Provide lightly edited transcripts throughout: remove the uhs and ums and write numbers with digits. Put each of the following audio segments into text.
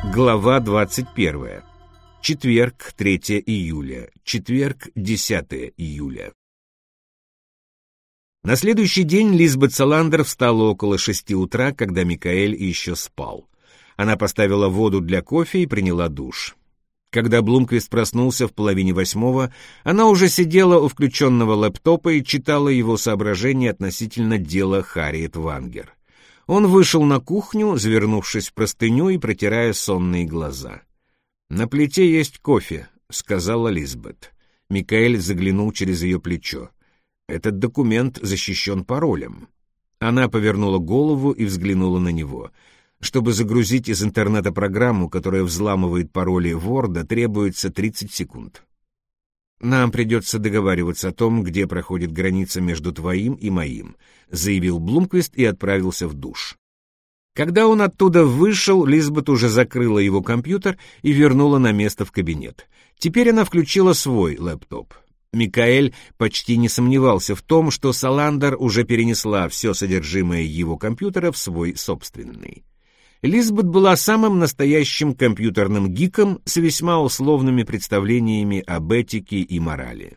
Глава 21. Четверг, 3 июля. Четверг, 10 июля. На следующий день Лизбет Саландер встала около 6 утра, когда Микаэль еще спал. Она поставила воду для кофе и приняла душ. Когда Блумквист проснулся в 7:30, она уже сидела у включенного лэптопа и читала его соображения относительно дела Харриет Вангер. Он вышел на кухню, завернувшись в простыню и протирая сонные глаза. «На плите есть кофе», — сказала Лизбет. Микаэль заглянул через ее плечо. «Этот документ защищен паролем». Она повернула голову и взглянула на него. Чтобы загрузить из интернета программу, которая взламывает пароли Ворда, требуется 30 секунд. «Нам придется договариваться о том, где проходит граница между твоим и моим», — заявил Блумквист и отправился в душ. Когда он оттуда вышел, Лизбет уже закрыла его компьютер и вернула на место в кабинет. Теперь она включила свой лэптоп. Микаэль почти не сомневался в том, что Саландер уже перенесла все содержимое его компьютера в свой собственный. Лизбет была самым настоящим компьютерным гиком с весьма условными представлениями об этике и морали.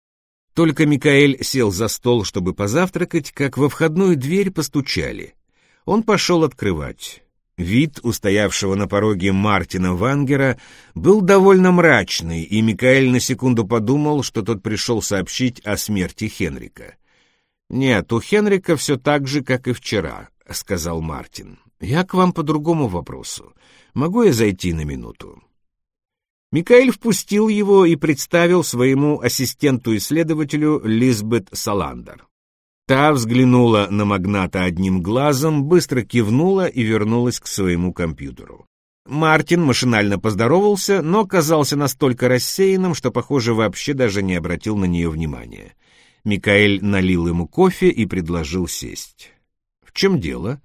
Только Микаэль сел за стол, чтобы позавтракать, как во входную дверь постучали. Он пошел открывать. Вид устоявшего на пороге Мартина Вангера был довольно мрачный, и Микаэль на секунду подумал, что тот пришел сообщить о смерти Хенрика. «Нет, у Хенрика все так же, как и вчера», — сказал Мартин. «Я к вам по другому вопросу. Могу я зайти на минуту?» Микаэль впустил его и представил своему ассистенту-исследователю Лизбет Саландер. Та взглянула на магната одним глазом, быстро кивнула и вернулась к своему компьютеру. Мартин машинально поздоровался, но казался настолько рассеянным, что, похоже, вообще даже не обратил на нее внимания. Микаэль налил ему кофе и предложил сесть. «В чем дело?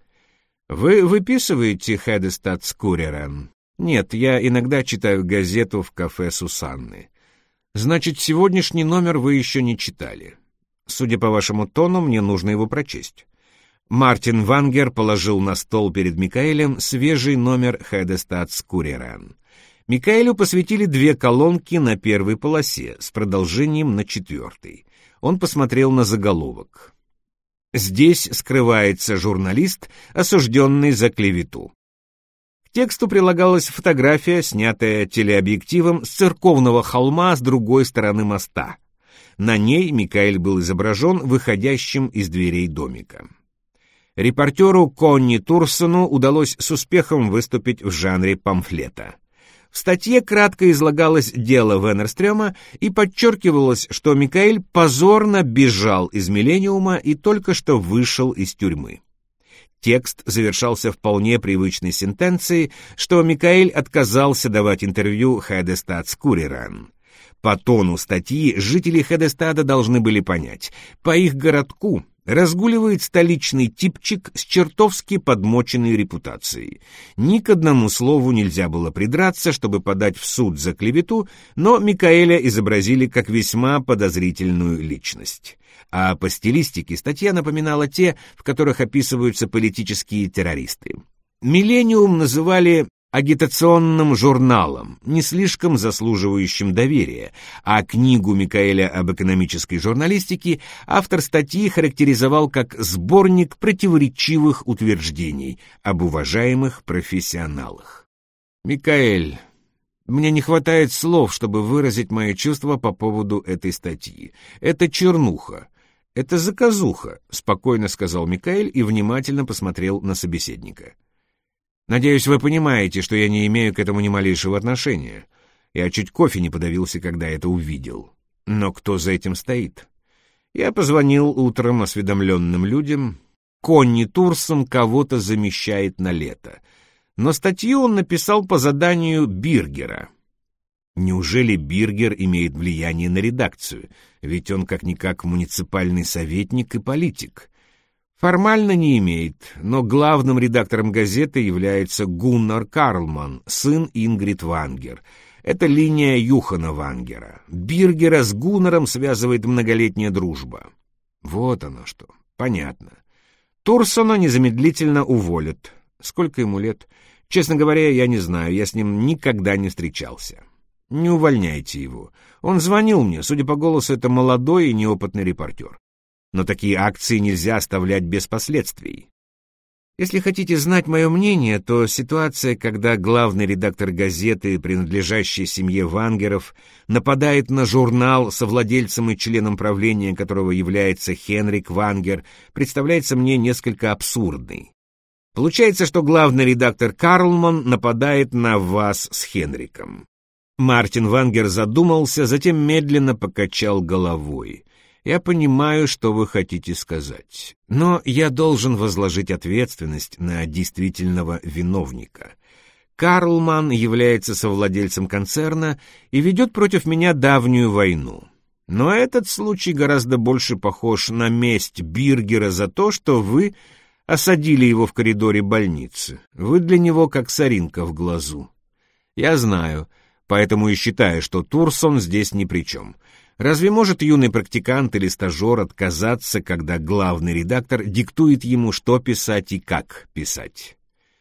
Вы выписываете Хедестадс Курьерен?» «Нет, я иногда читаю газету в кафе Сусанны». «Значит, сегодняшний номер вы еще не читали. Судя по вашему тону, мне нужно его прочесть». Мартин Вангер положил на стол перед Микаэлем свежий номер Хедестадс Курьерен. Микаэлю посвятили 2 колонки на первой полосе с продолжением на 4. Он посмотрел на заголовок. «Здесь скрывается журналист, осужденный за клевету». К тексту прилагалась фотография, снятая телеобъективом с церковного холма с другой стороны моста. На ней Микаэль был изображен выходящим из дверей домика. Репортеру Конни Турсону удалось с успехом выступить в жанре памфлета. В статье кратко излагалось дело Венерстрёма и подчеркивалось, что Микаэль позорно бежал из «Миллениума» и только что вышел из тюрьмы. Текст завершался вполне привычной сентенцией, что Микаэль отказался давать интервью Хедестадс Курьерен. По тону статьи жители Хедестада должны были понять, по их городку разгуливает столичный типчик с чертовски подмоченной репутацией. Ни к одному слову нельзя было придраться, чтобы подать в суд за клевету, но Микаэля изобразили как весьма подозрительную личность. А по стилистике статья напоминала те, в которых описываются политические террористы. «Миллениум» называли агитационным журналом, не слишком заслуживающим доверия, а книгу Микаэля об экономической журналистике автор статьи характеризовал как сборник противоречивых утверждений об уважаемых профессионалах. «Микаэль, мне не хватает слов, чтобы выразить мои чувства по поводу этой статьи. Это чернуха, это заказуха», — спокойно сказал Микаэль и внимательно посмотрел на собеседника. «Надеюсь, вы понимаете, что я не имею к этому ни малейшего отношения. Я чуть кофе не подавился, когда это увидел. Но кто за этим стоит? Я позвонил утром осведомленным людям. Конни Турсон кого-то замещает на лето. Но статью он написал по заданию Биргера. Неужели Биргер имеет влияние на редакцию? Ведь он как-никак муниципальный советник и политик». Формально не имеет, но главным редактором газеты является Гуннар Карлман, сын Ингрид Вангер. Это линия Юхана Вангера. Биргера с Гуннаром связывает многолетняя дружба. Вот оно что. Понятно. Турсона незамедлительно уволят. Сколько ему лет? Честно говоря, я не знаю, я с ним никогда не встречался. Не увольняйте его. Он звонил мне, судя по голосу, это молодой и неопытный репортер. Но такие акции нельзя оставлять без последствий. Если хотите знать мое мнение, то ситуация, когда главный редактор газеты, принадлежащей семье Вангеров, нападает на журнал, совладельцем и членом правления которого является Хенрик Вангер, представляется мне несколько абсурдной. Получается, что главный редактор Карлман нападает на вас с Хенриком. Мартин Вангер задумался, затем медленно покачал головой. «Я понимаю, что вы хотите сказать, но я должен возложить ответственность на действительного виновника. Карлман является совладельцем концерна и ведет против меня давнюю войну. Но этот случай гораздо больше похож на месть Биргера за то, что вы осадили его в коридоре больницы. Вы для него как соринка в глазу. Я знаю, поэтому и считаю, что Турсон здесь ни при чем». Разве может юный практикант или стажер отказаться, когда главный редактор диктует ему, что писать и как писать?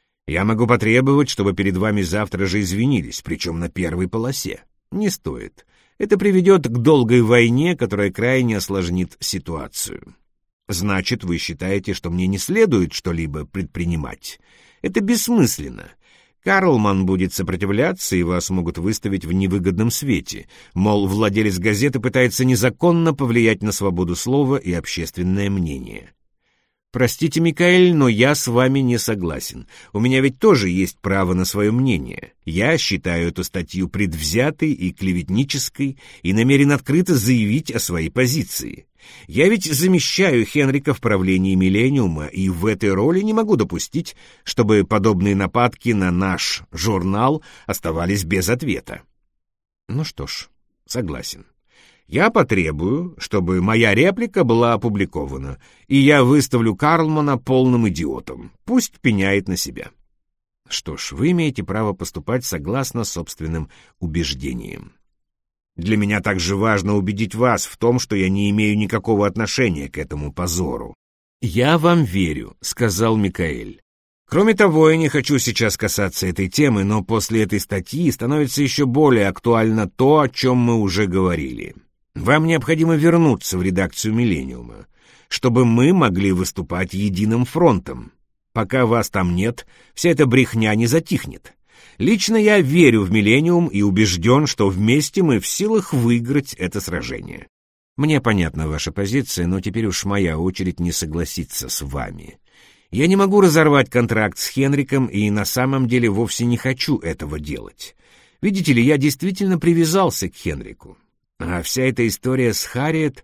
Я могу потребовать, чтобы перед вами завтра же извинились, причем на первой полосе. Не стоит. Это приведет к долгой войне, которая крайне осложнит ситуацию. Значит, вы считаете, что мне не следует что-либо предпринимать? Это бессмысленно. Карлман будет сопротивляться, и вас могут выставить в невыгодном свете. Мол, владелец газеты пытается незаконно повлиять на свободу слова и общественное мнение. Простите, Микаэль, но я с вами не согласен. У меня ведь тоже есть право на свое мнение. Я считаю эту статью предвзятой и клеветнической и намерен открыто заявить о своей позиции. Я ведь замещаю Хенрика в правлении «Миллениума», и в этой роли не могу допустить, чтобы подобные нападки на наш журнал оставались без ответа. Ну что ж, согласен. Я потребую, чтобы моя реплика была опубликована, и я выставлю Карлмана полным идиотом. Пусть пеняет на себя. Что ж, вы имеете право поступать согласно собственным убеждениям. Для меня также важно убедить вас в том, что я не имею никакого отношения к этому позору. «Я вам верю», — сказал Микаэль. «Кроме того, я не хочу сейчас касаться этой темы, но после этой статьи становится еще более актуально то, о чем мы уже говорили. Вам необходимо вернуться в редакцию «Миллениума», чтобы мы могли выступать единым фронтом. Пока вас там нет, вся эта брехня не затихнет. Лично я верю в «Миллениум» и убежден, что вместе мы в силах выиграть это сражение. Мне понятна ваша позиция, но теперь уж моя очередь не согласиться с вами. Я не могу разорвать контракт с Хенриком и на самом деле вовсе не хочу этого делать. Видите ли, я действительно привязался к Хенрику. А вся эта история с Харриет...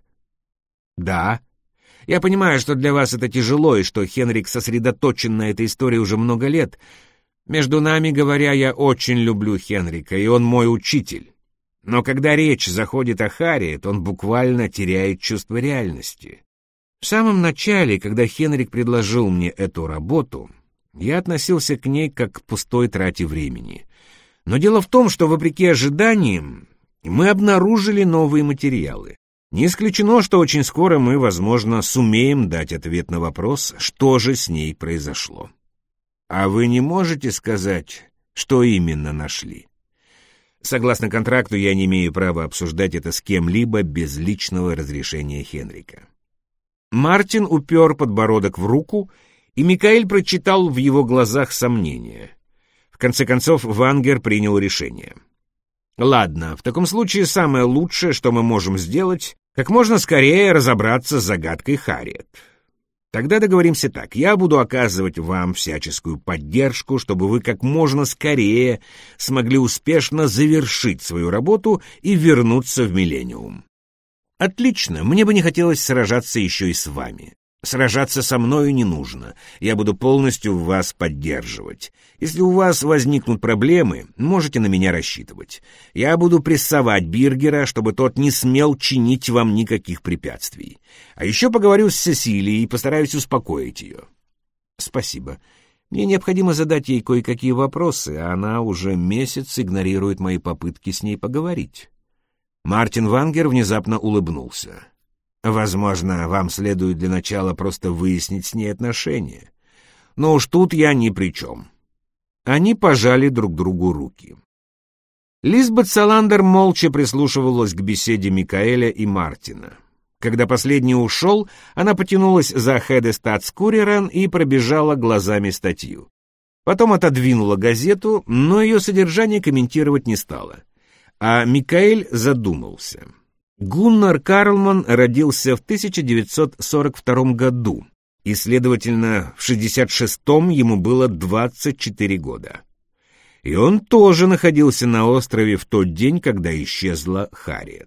Да, я понимаю, что для вас это тяжело, и что Хенрик сосредоточен на этой истории уже много лет. Между нами говоря, я очень люблю Хенрика, и он мой учитель. Но когда речь заходит о Харриет, он буквально теряет чувство реальности. В самом начале, когда Хенрик предложил мне эту работу, я относился к ней как к пустой трате времени. Но дело в том, что, вопреки ожиданиям, мы обнаружили новые материалы. Не исключено, что очень скоро мы, возможно, сумеем дать ответ на вопрос, что же с ней произошло. А вы не можете сказать, что именно нашли? Согласно контракту, я не имею права обсуждать это с кем-либо без личного разрешения Хенрика. Мартин упер подбородок в руку, и Микаэль прочитал в его глазах сомнения. В конце концов, Вангер принял решение. Ладно, в таком случае самое лучшее, что мы можем сделать, как можно скорее разобраться с загадкой Харриет. Тогда договоримся так. Я буду оказывать вам всяческую поддержку, чтобы вы как можно скорее смогли успешно завершить свою работу и вернуться в «Миллениум». Отлично, мне бы не хотелось сражаться еще и с вами. Сражаться со мною не нужно, я буду полностью вас поддерживать. Если у вас возникнут проблемы, можете на меня рассчитывать. Я буду прессовать Биргера, чтобы тот не смел чинить вам никаких препятствий. А еще поговорю с Сесилией и постараюсь успокоить ее. Спасибо. Мне необходимо задать ей кое-какие вопросы, а она уже месяц игнорирует мои попытки с ней поговорить. Мартин Вангер внезапно улыбнулся. Возможно, вам следует для начала просто выяснить с ней отношения. Но уж тут я ни при чем. Они пожали друг другу руки. Лизбет Саландер молча прислушивалась к беседе Микаэля и Мартина. Когда последний ушел, она потянулась за Хедестадскуререн и пробежала глазами статью. Потом отодвинула газету, но ее содержание комментировать не стала. А Микаэль задумался. Гуннар Карлман родился в 1942 году, и, следовательно, в 1966-м ему было 24 года. И он тоже находился на острове в тот день, когда исчезла Харриет.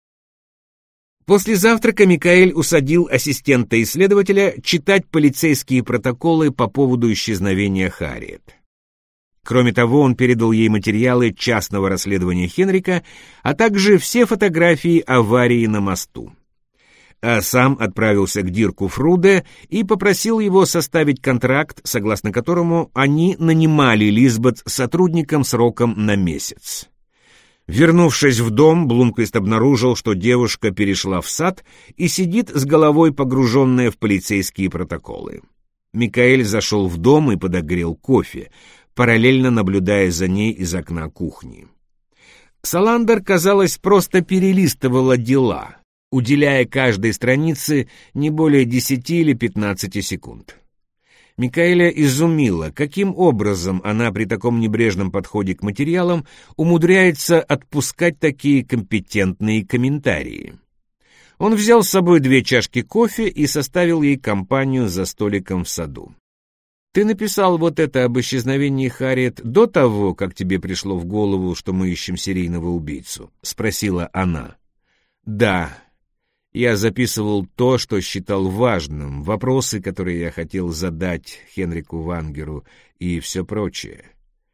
После завтрака Микаэль усадил ассистента-исследователя читать полицейские протоколы по поводу исчезновения Харриет. Кроме того, он передал ей материалы частного расследования Хенрика, а также все фотографии аварии на мосту. А сам отправился к Дирку Фруде и попросил его составить контракт, согласно которому они нанимали Лизбет сотрудником сроком на месяц. Вернувшись в дом, Блумквист обнаружил, что девушка перешла в сад и сидит с головой погруженная в полицейские протоколы. Микаэль зашел в дом и подогрел кофе, параллельно наблюдая за ней из окна кухни. Саландер, казалось, просто перелистывала дела, уделяя каждой странице не более 10 или 15 секунд. Микаэля изумило, каким образом она при таком небрежном подходе к материалам умудряется отпускать такие компетентные комментарии. Он взял с собой 2 чашки кофе и составил ей компанию за столиком в саду. «Ты написал вот это об исчезновении Харриет до того, как тебе пришло в голову, что мы ищем серийного убийцу?» — спросила она. «Да. Я записывал то, что считал важным, вопросы, которые я хотел задать Хенрику Вангеру и все прочее.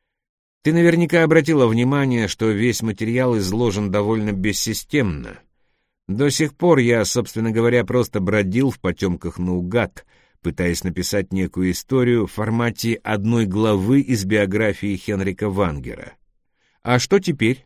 Ты наверняка обратила внимание, что весь материал изложен довольно бессистемно. До сих пор я, собственно говоря, просто бродил в потемках наугад, пытаясь написать некую историю в формате одной главы из биографии Хенрика Вангера. А что теперь?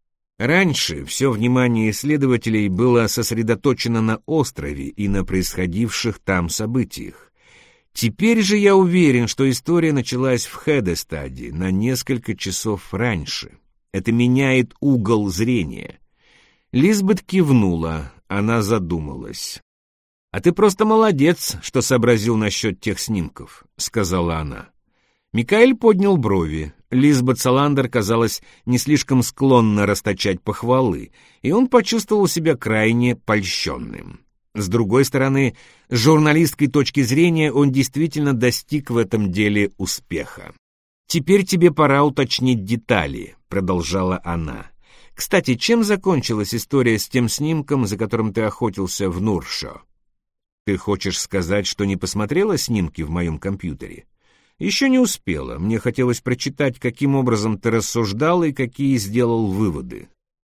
Раньше все внимание исследователей было сосредоточено на острове и на происходивших там событиях. Теперь же я уверен, что история началась в Хедестаде на несколько часов раньше. Это меняет угол зрения. Лизбет кивнула, она задумалась. «А ты просто молодец, что сообразил насчет тех снимков», — сказала она. Микаэль поднял брови. Лизбет Саландер, казалось, не слишком склонна расточать похвалы, и он почувствовал себя крайне польщенным. С другой стороны, с журналистской точки зрения он действительно достиг в этом деле успеха. «Теперь тебе пора уточнить детали», — продолжала она. «Кстати, чем закончилась история с тем снимком, за которым ты охотился в Нуршо? Ты хочешь сказать, что не посмотрела снимки в моем компьютере?» «Еще не успела. Мне хотелось прочитать, каким образом ты рассуждал и какие сделал выводы».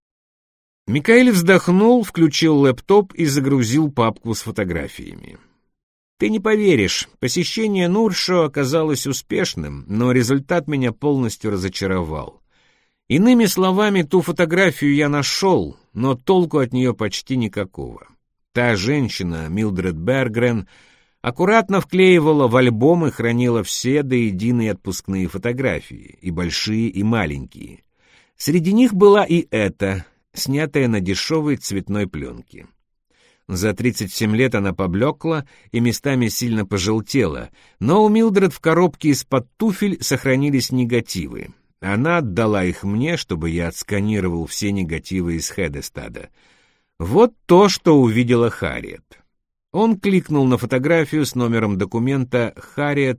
Микаэль вздохнул, включил лэптоп и загрузил папку с фотографиями. «Ты не поверишь, посещение Нуршо оказалось успешным, но результат меня полностью разочаровал. Иными словами, ту фотографию я нашел, но толку от нее почти никакого. Та женщина, Милдред Бергрен, аккуратно вклеивала в альбом и хранила все до единой отпускные фотографии, и большие, и маленькие. Среди них была и эта, снятая на дешевой цветной пленке. За 37 лет она поблекла и местами сильно пожелтела, но у Милдред в коробке из-под туфель сохранились негативы. Она отдала их мне, чтобы я отсканировал все негативы из Хедестада. Вот то, что увидела Харриет. Он кликнул на фотографию с номером документа Харриет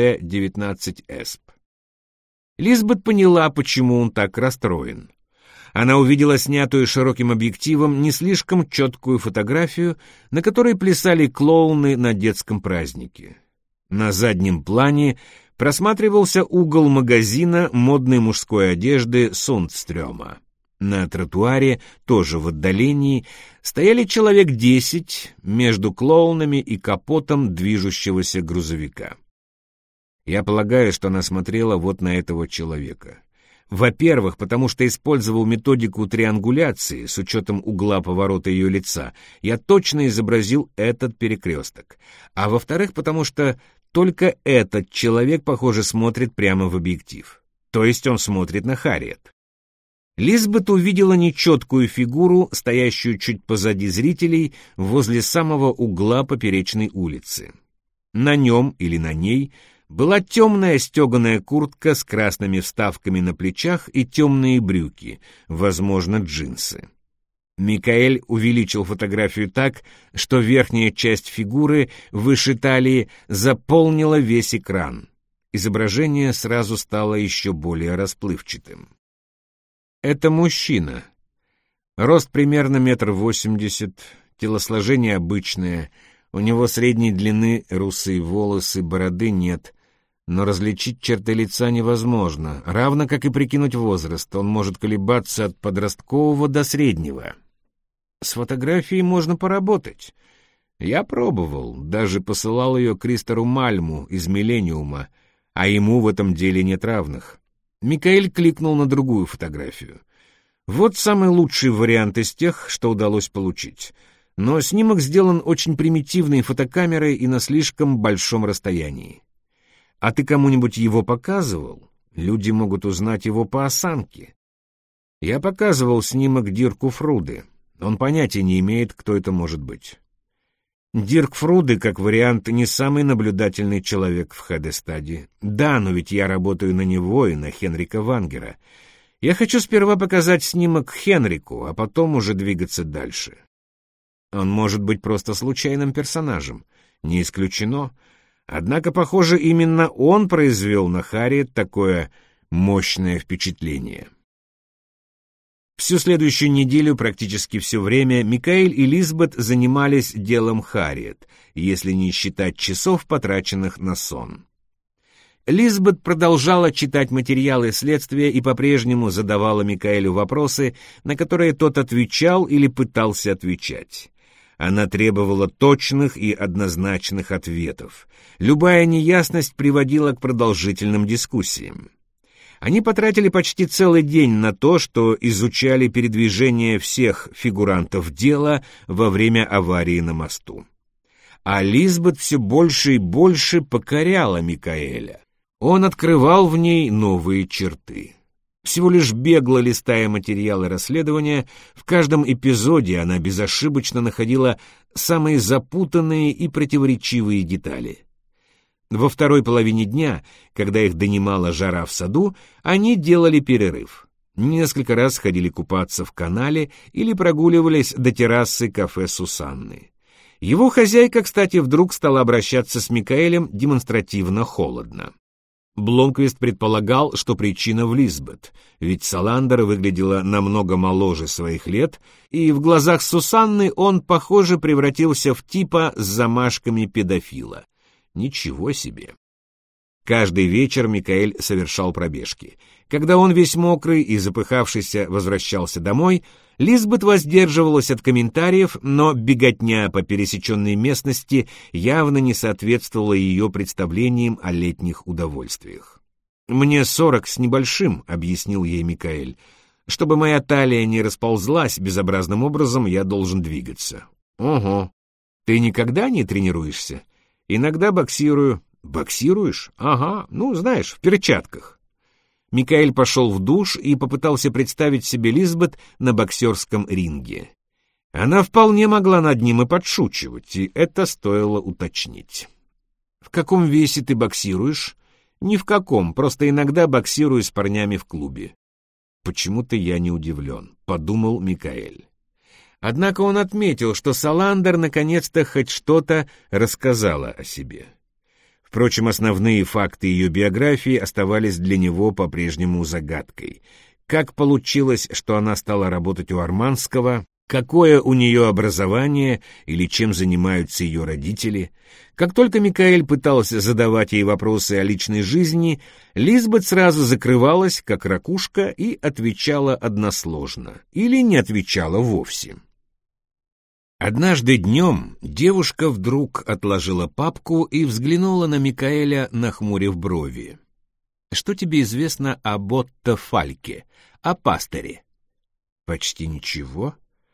БД-19ЭСП. Лизбет поняла, почему он так расстроен. Она увидела снятую широким объективом не слишком четкую фотографию, на которой плясали клоуны на детском празднике. На заднем плане просматривался угол магазина модной мужской одежды Сундстрёма. На тротуаре, тоже в отдалении, стояли человек 10 между клоунами и капотом движущегося грузовика. Я полагаю, что она смотрела вот на этого человека. Во-первых, потому что использовал методику триангуляции с учетом угла поворота ее лица. Я точно изобразил этот перекресток. А во-вторых, потому что Только этот человек, похоже, смотрит прямо в объектив. То есть он смотрит на Харриет. Лизбет увидела нечеткую фигуру, стоящую чуть позади зрителей, возле самого угла поперечной улицы. На нем или на ней была темная стеганая куртка с красными вставками на плечах и темные брюки, возможно, джинсы. Микаэль увеличил фотографию так, что верхняя часть фигуры выше талии заполнила весь экран. Изображение сразу стало еще более расплывчатым. Это мужчина. Рост примерно 1,80 м, телосложение обычное, у него средней длины русые волосы, бороды нет, но различить черты лица невозможно, равно как и прикинуть возраст, он может колебаться от подросткового до среднего. С фотографией можно поработать. Я пробовал, даже посылал ее Кристору Мальму из «Миллениума», а ему в этом деле нет равных. Микаэль кликнул на другую фотографию. Вот самый лучший вариант из тех, что удалось получить. Но снимок сделан очень примитивной фотокамерой и на слишком большом расстоянии. А ты кому-нибудь его показывал? Люди могут узнать его по осанке. Я показывал снимок Дирку Фруде. Он понятия не имеет, кто это может быть. Дирк Фруде, как вариант, не самый наблюдательный человек в Хедестаде. Да, но ведь я работаю на него и на Хенрика Вангера. Я хочу сперва показать снимок Хенрику, а потом уже двигаться дальше. Он может быть просто случайным персонажем. Не исключено. Однако, похоже, именно он произвел на Харриет такое мощное впечатление. Всю следующую неделю, практически все время, Микаэль и Лизбет занимались делом Харриет, если не считать часов, потраченных на сон. Лизбет продолжала читать материалы следствия и по-прежнему задавала Микаэлю вопросы, на которые тот отвечал или пытался отвечать. Она требовала точных и однозначных ответов. Любая неясность приводила к продолжительным дискуссиям. Они потратили почти целый день на то, что изучали передвижение всех фигурантов дела во время аварии на мосту. А Лизбет все больше и больше покоряла Микаэля. Он открывал в ней новые черты. Всего лишь бегло листая материалы расследования, в каждом эпизоде она безошибочно находила самые запутанные и противоречивые детали. Во второй половине дня, когда их донимала жара в саду, они делали перерыв. Несколько раз ходили купаться в канале или прогуливались до террасы кафе Сусанны. Его хозяйка, кстати, вдруг стала обращаться с Микаэлем демонстративно холодно. Бломквист предполагал, что причина в Лизбет, ведь Саландер выглядела намного моложе своих лет, и в глазах Сусанны он, похоже, превратился в типа с замашками педофила. Ничего себе! Каждый вечер Микаэль совершал пробежки. Когда он весь мокрый и запыхавшийся возвращался домой, Лизбет воздерживалась от комментариев, но беготня по пересеченной местности явно не соответствовала ее представлениям о летних удовольствиях. «Мне 40 с небольшим», — объяснил ей Микаэль. «Чтобы моя талия не расползлась безобразным образом, я должен двигаться». «Ого! Ты никогда не тренируешься?» «Иногда боксирую». «Боксируешь? Ага, ну, знаешь, в перчатках». Микаэль пошел в душ и попытался представить себе Лизбет на боксерском ринге. Она вполне могла над ним и подшучивать, и это стоило уточнить. «В каком весе ты боксируешь?» «Ни в каком, просто иногда боксирую с парнями в клубе». «Почему-то я не удивлен», — подумал Микаэль. Однако он отметил, что Саландер наконец-то хоть что-то рассказала о себе. Впрочем, основные факты ее биографии оставались для него по-прежнему загадкой. Как получилось, что она стала работать у Арманского, какое у нее образование или чем занимаются ее родители. Как только Микаэль пытался задавать ей вопросы о личной жизни, Лизбет сразу закрывалась, как ракушка, и отвечала односложно, или не отвечала вовсе. Однажды днем девушка вдруг отложила папку и взглянула на Микаэля, нахмурив брови. «Что тебе известно об Отто Фальке, о пастыре?» «Почти ничего.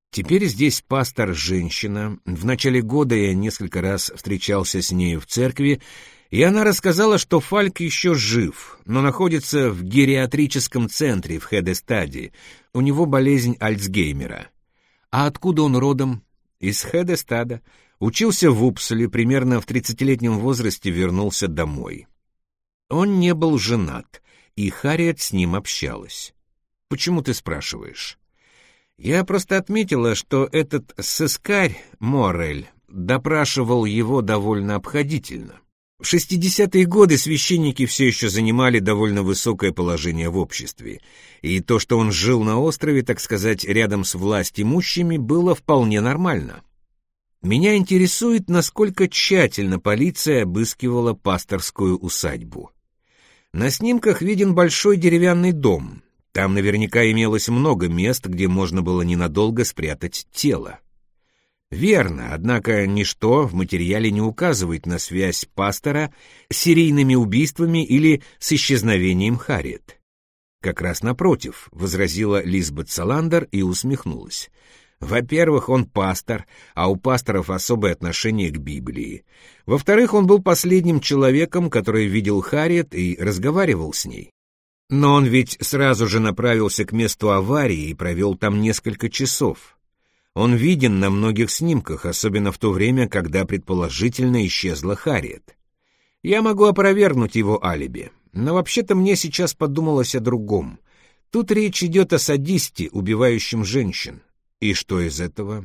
Теперь здесь пастор-женщина. В начале года я несколько раз встречался с нею в церкви, и она рассказала, что Фальк еще жив, но находится в гериатрическом центре в Хедестаде. У него болезнь Альцгеймера. А откуда он родом? Из Хедестада. Учился в Упсале, примерно в 30-летнем возрасте вернулся домой. Он не был женат, и Харриет с ним общалась. Почему ты спрашиваешь? Я просто отметила, что этот сыскарь Моррель допрашивал его довольно обходительно. В 60-е годы священники все еще занимали довольно высокое положение в обществе, и то, что он жил на острове, так сказать, рядом с властимущими, было вполне нормально. Меня интересует, насколько тщательно полиция обыскивала пасторскую усадьбу. На снимках виден большой деревянный дом. Там наверняка имелось много мест, где можно было ненадолго спрятать тело. Верно, однако ничто в материале не указывает на связь пастора с серийными убийствами или с исчезновением Харриет. Как раз напротив, возразила Лизбет Саландер и усмехнулась. Во-первых, он пастор, а у пасторов особое отношение к Библии. Во-вторых, он был последним человеком, который видел Харриет и разговаривал с ней. Но он ведь сразу же направился к месту аварии и провел там несколько часов. Он виден на многих снимках, особенно в то время, когда предположительно исчезла Харриет. Я могу опровергнуть его алиби, но вообще-то мне сейчас подумалось о другом. Тут речь идет о садисте, убивающем женщин. И что из этого?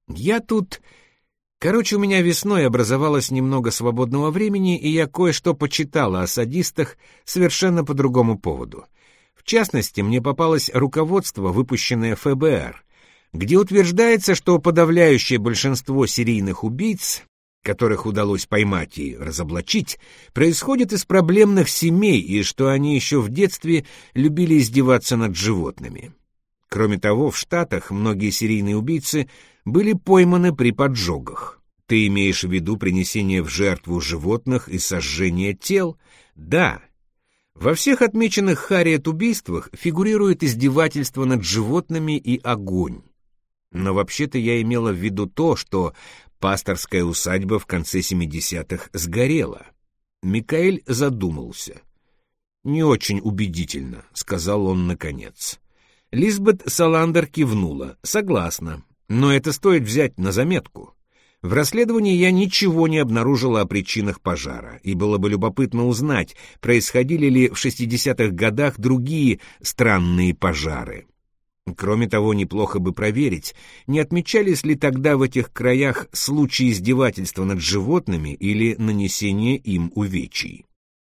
У меня весной образовалось немного свободного времени, и я кое-что почитала о садистах совершенно по другому поводу. В частности, мне попалось руководство, выпущенное ФБР, где утверждается, что подавляющее большинство серийных убийц, которых удалось поймать и разоблачить, происходит из проблемных семей, и что они еще в детстве любили издеваться над животными. Кроме того, в Штатах многие серийные убийцы были пойманы при поджогах. Ты имеешь в виду принесение в жертву животных и сожжение тел? Да. Во всех отмеченных Харриет убийствах фигурирует издевательство над животными и огонь. Но вообще-то я имела в виду то, что пасторская усадьба в конце 70-х сгорела. Микаэль задумался. «Не очень убедительно», — сказал он наконец. Лизбет Саландер кивнула. «Согласна, но это стоит взять на заметку. В расследовании я ничего не обнаружила о причинах пожара, и было бы любопытно узнать, происходили ли в 60-х годах другие странные пожары. Кроме того, неплохо бы проверить, не отмечались ли тогда в этих краях случаи издевательства над животными или нанесения им увечий».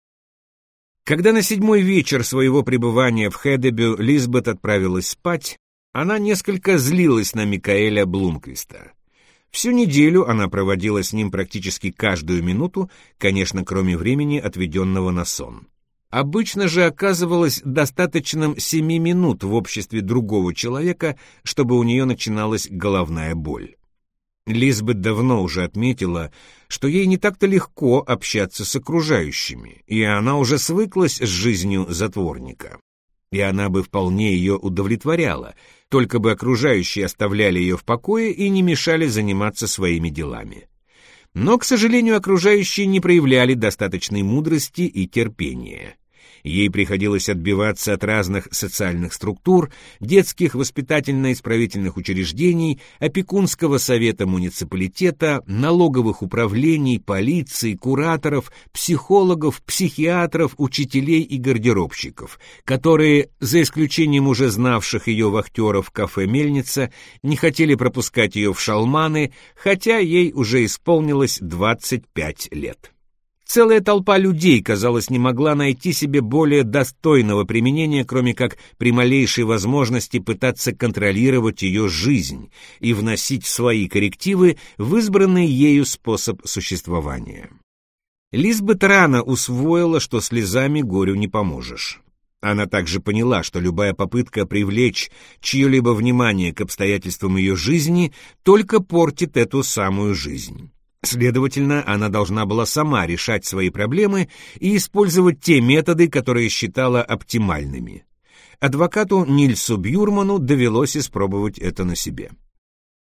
Когда на 7-й вечер своего пребывания в Хедебю Лизбет отправилась спать, она несколько злилась на Микаэля Блумквиста. Всю неделю она проводила с ним практически каждую минуту, конечно, кроме времени, отведенного на сон. Обычно же оказывалось достаточным 7 минут в обществе другого человека, чтобы у нее начиналась головная боль. Лизбет давно уже отметила, что ей не так-то легко общаться с окружающими, и она уже свыклась с жизнью затворника. И она бы вполне ее удовлетворяла, только бы окружающие оставляли ее в покое и не мешали заниматься своими делами. Но, к сожалению, окружающие не проявляли достаточной мудрости и терпения. Ей приходилось отбиваться от разных социальных структур, детских воспитательно-исправительных учреждений, опекунского совета муниципалитета, налоговых управлений, полиции, кураторов, психологов, психиатров, учителей и гардеробщиков, которые, за исключением уже знавших ее вахтеров в кафе «Мельница», не хотели пропускать ее в шалманы, хотя ей уже исполнилось 25 лет. Целая толпа людей, казалось, не могла найти себе более достойного применения, кроме как при малейшей возможности пытаться контролировать ее жизнь и вносить свои коррективы в избранный ею способ существования. Лизбет рано усвоила, что слезами горю не поможешь. Она также поняла, что любая попытка привлечь чье-либо внимание к обстоятельствам ее жизни только портит эту самую жизнь. Следовательно, она должна была сама решать свои проблемы и использовать те методы, которые считала оптимальными. Адвокату Нильсу Бьюрману довелось испробовать это на себе.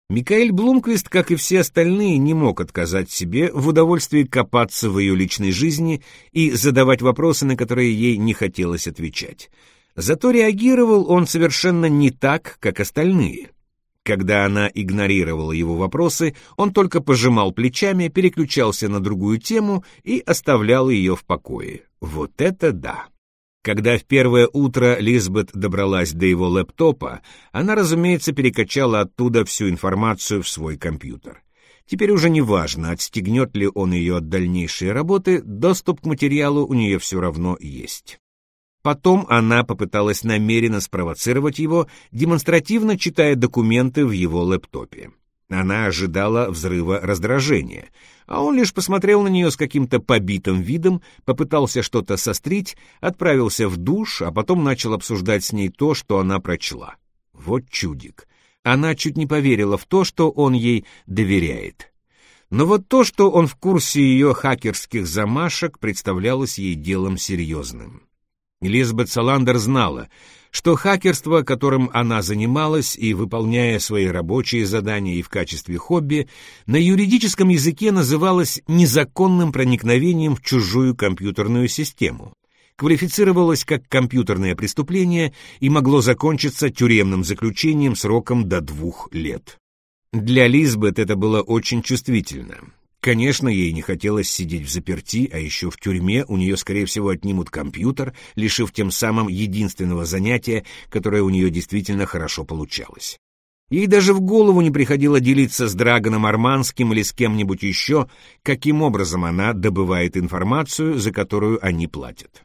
Микаэль Блумквист, как и все остальные, не мог отказать себе в удовольствии копаться в ее личной жизни и задавать вопросы, на которые ей не хотелось отвечать. Зато реагировал он совершенно не так, как остальные. Когда она игнорировала его вопросы, он только пожимал плечами, переключался на другую тему и оставлял ее в покое. Вот это да! Когда в первое утро Лизбет добралась до его лэптопа, она, разумеется, перекачала оттуда всю информацию в свой компьютер. Теперь уже не важно, отстегнет ли он ее от дальнейшей работы, доступ к материалу у нее все равно есть. Потом она попыталась намеренно спровоцировать его, демонстративно читая документы в его лэптопе. Она ожидала взрыва раздражения, а он лишь посмотрел на нее с каким-то побитым видом, попытался что-то сострить, отправился в душ, а потом начал обсуждать с ней то, что она прочла. Вот чудик. Она чуть не поверила в то, что он ей доверяет. Но вот то, что он в курсе ее хакерских замашек, представлялось ей делом серьезным. Лизбет Саландер знала, что хакерство, которым она занималась и выполняя свои рабочие задания и в качестве хобби, на юридическом языке называлось незаконным проникновением в чужую компьютерную систему, квалифицировалось как компьютерное преступление и могло закончиться тюремным заключением сроком до 2 лет. Для Лизбет это было очень чувствительно. Конечно, ей не хотелось сидеть в заперти, а еще в тюрьме у нее, скорее всего, отнимут компьютер, лишив тем самым единственного занятия, которое у нее действительно хорошо получалось. Ей даже в голову не приходило делиться с Драгоном Арманским или с кем-нибудь еще, каким образом она добывает информацию, за которую они платят.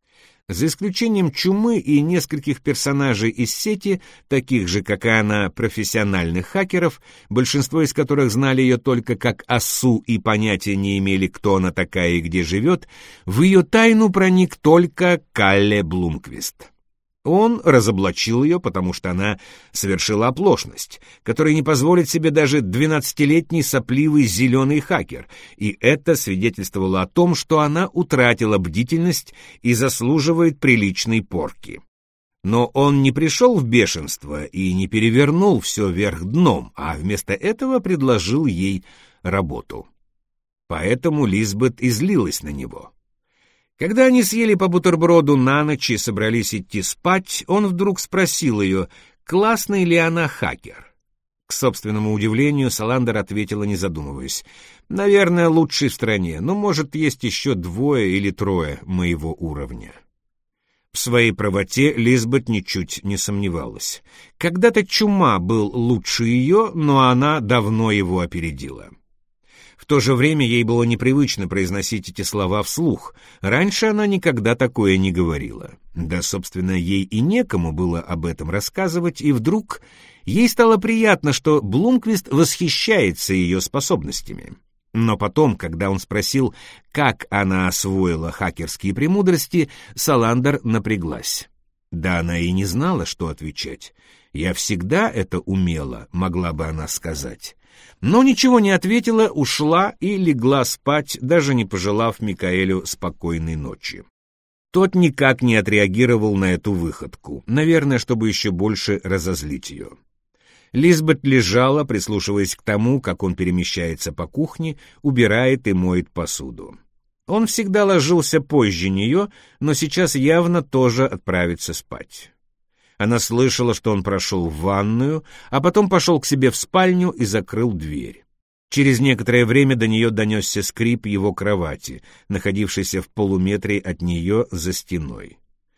За исключением Чумы и нескольких персонажей из сети, таких же, как и она, профессиональных хакеров, большинство из которых знали ее только как осу и понятия не имели, кто она такая и где живет, в ее тайну проник только Калле Блумквист. Он разоблачил ее, потому что она совершила оплошность, которой не позволит себе даже 12-летний сопливый зеленый хакер, и это свидетельствовало о том, что она утратила бдительность и заслуживает приличной порки. Но он не пришел в бешенство и не перевернул все вверх дном, а вместо этого предложил ей работу. Поэтому Лизбет и злилась на него. Когда они съели по бутерброду на ночь и собрались идти спать, он вдруг спросил ее, классный ли она хакер. К собственному удивлению, Саландер ответила, не задумываясь, «Наверное, лучший в стране, но, может, есть еще 2 или 3 моего уровня». В своей правоте Лизбет ничуть не сомневалась. Когда-то Чума был лучше ее, но она давно его опередила. В то же время ей было непривычно произносить эти слова вслух. Раньше она никогда такое не говорила. Да, собственно, ей и некому было об этом рассказывать, и вдруг ей стало приятно, что Блумквист восхищается ее способностями. Но потом, когда он спросил, как она освоила хакерские премудрости, Саландер напряглась. Да она и не знала, что отвечать. «Я всегда это умела», могла бы она сказать. Но ничего не ответила, ушла и легла спать, даже не пожелав Микаэлю спокойной ночи. Тот никак не отреагировал на эту выходку, наверное, чтобы еще больше разозлить ее. Лизбет лежала, прислушиваясь к тому, как он перемещается по кухне, убирает и моет посуду. Он всегда ложился позже нее, но сейчас явно тоже отправится спать. Она слышала, что он прошел в ванную, а потом пошел к себе в спальню и закрыл дверь. Через некоторое время до нее донесся скрип его кровати, находившейся в полуметре от нее за стеной.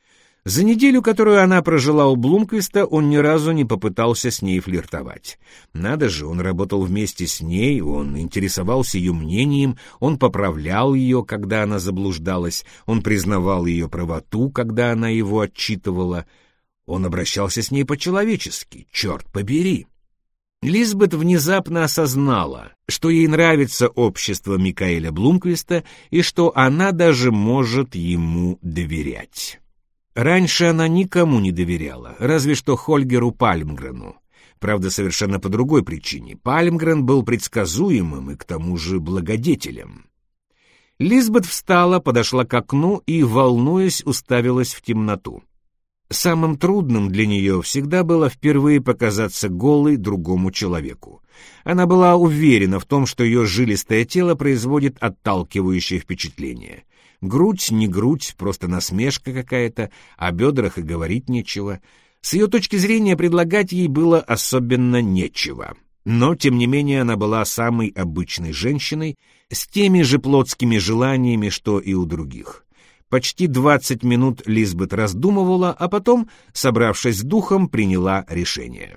За неделю, которую она прожила у Блумквиста, он ни разу не попытался с ней флиртовать. Надо же, он работал вместе с ней, он интересовался ее мнением, он поправлял ее, когда она заблуждалась, он признавал ее правоту, когда она его отчитывала. Он обращался с ней по-человечески, черт побери. Лизбет внезапно осознала, что ей нравится общество Микаэля Блумквиста и что она даже может ему доверять. Раньше она никому не доверяла, разве что Хольгеру Пальмгрену. Правда, совершенно по другой причине. Пальмгрен был предсказуемым и к тому же благодетелем. Лизбет встала, подошла к окну и, волнуясь, уставилась в темноту. Самым трудным для нее всегда было впервые показаться голой другому человеку. Она была уверена в том, что ее жилистое тело производит отталкивающее впечатление. Грудь не грудь, просто насмешка какая-то, о бедрах и говорить нечего. С ее точки зрения предлагать ей было особенно нечего. Но, тем не менее, она была самой обычной женщиной, с теми же плотскими желаниями, что и у других. Почти 20 минут Лизбет раздумывала, а потом, собравшись с духом, приняла решение.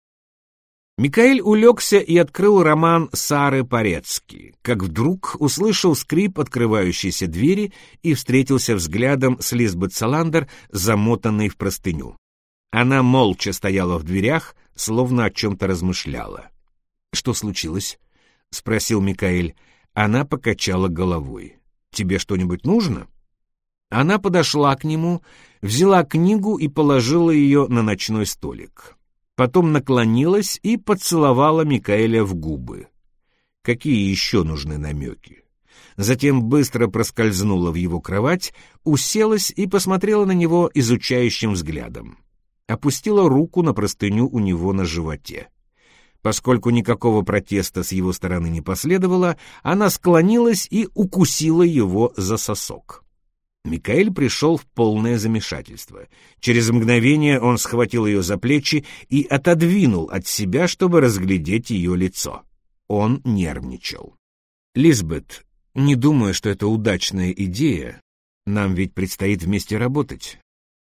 Микаэль улегся и открыл роман Сары Порецки, как вдруг услышал скрип открывающейся двери и встретился взглядом с Лизбет Саландер, замотанной в простыню. Она молча стояла в дверях, словно о чем-то размышляла. «Что случилось?» — спросил Микаэль. Она покачала головой. «Тебе что-нибудь нужно?» Она подошла к нему, взяла книгу и положила ее на ночной столик. Потом наклонилась и поцеловала Микаэля в губы. Какие еще нужны намеки? Затем быстро проскользнула в его кровать, уселась и посмотрела на него изучающим взглядом. Опустила руку на простыню у него на животе. Поскольку никакого протеста с его стороны не последовало, она склонилась и укусила его за сосок. Микаэль пришел в полное замешательство. Через мгновение он схватил ее за плечи и отодвинул от себя, чтобы разглядеть ее лицо. Он нервничал. «Лизбет, не думаю, что это удачная идея. Нам ведь предстоит вместе работать.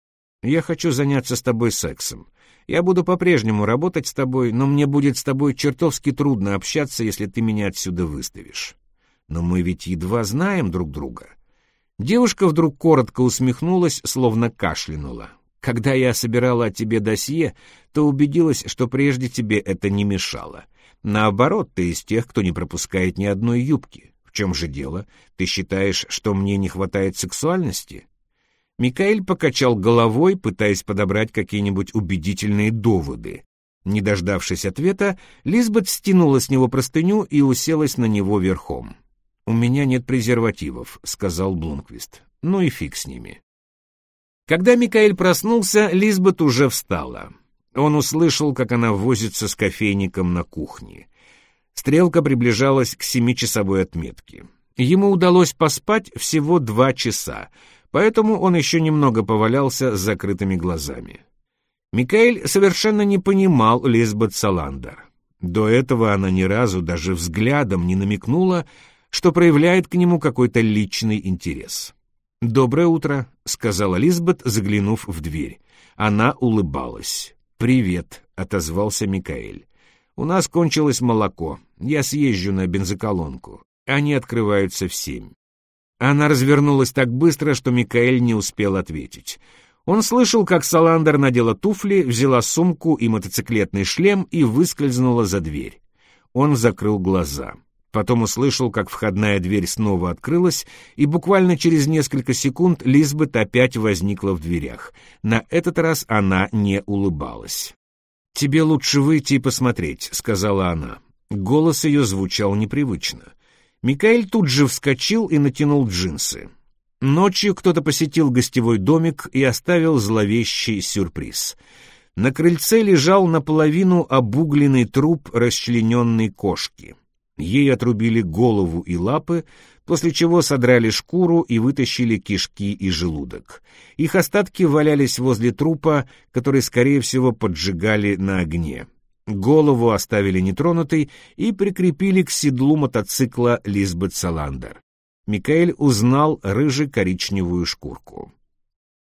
Я хочу заняться с тобой сексом. Я буду по-прежнему работать с тобой, но мне будет с тобой чертовски трудно общаться, если ты меня отсюда выставишь. Но мы ведь едва знаем друг друга». Девушка вдруг коротко усмехнулась, словно кашлянула. «Когда я собирала о тебе досье, то убедилась, что прежде тебе это не мешало. Наоборот, ты из тех, кто не пропускает ни одной юбки. В чем же дело? Ты считаешь, что мне не хватает сексуальности?» Микаэль покачал головой, пытаясь подобрать какие-нибудь убедительные доводы. Не дождавшись ответа, Лизбет стянула с него простыню и уселась на него верхом. «У меня нет презервативов», — сказал Блумквист. «Ну и фиг с ними». Когда Микаэль проснулся, Лизбет уже встала. Он услышал, как она возится с кофейником на кухне. Стрелка приближалась к 7-часовой отметке. Ему удалось поспать всего 2 часа, поэтому он еще немного повалялся с закрытыми глазами. Микаэль совершенно не понимал Лизбет Саландер. До этого она ни разу даже взглядом не намекнула, что проявляет к нему какой-то личный интерес. «Доброе утро», — сказала Лизбет, заглянув в дверь. Она улыбалась. «Привет», — отозвался Микаэль. «У нас кончилось молоко. Я съезжу на бензоколонку. Они открываются в 7». Она развернулась так быстро, что Микаэль не успел ответить. Он слышал, как Саландер надела туфли, взяла сумку и мотоциклетный шлем и выскользнула за дверь. Он закрыл глаза. Потом услышал, как входная дверь снова открылась, и буквально через несколько секунд Лизбет опять возникла в дверях. На этот раз она не улыбалась. «Тебе лучше выйти и посмотреть», — сказала она. Голос ее звучал непривычно. Микаэль тут же вскочил и натянул джинсы. Ночью кто-то посетил гостевой домик и оставил зловещий сюрприз. На крыльце лежал наполовину обугленный труп расчлененной кошки. Ей отрубили голову и лапы, после чего содрали шкуру и вытащили кишки и желудок. Их остатки валялись возле трупа, который, скорее всего, поджигали на огне. Голову оставили нетронутой и прикрепили к седлу мотоцикла Лизбет Саландер. Микаэль узнал рыже-коричневую шкурку.